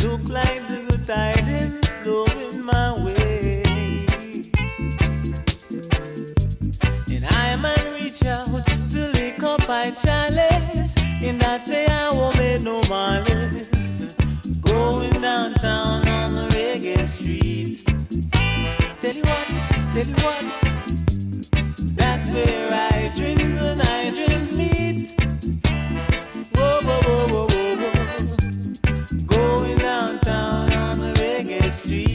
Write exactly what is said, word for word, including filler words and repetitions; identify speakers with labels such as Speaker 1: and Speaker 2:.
Speaker 1: Look like the good tidings blowing my way. And I might reach out to lick up my chalice. In that day I won't make no malice. Going downtown on the reggae street. Tell you what, tell you what. That's where I drink the Nigerians meet. Whoa, whoa, whoa, whoa, whoa, whoa. Going downtown on the reggae street.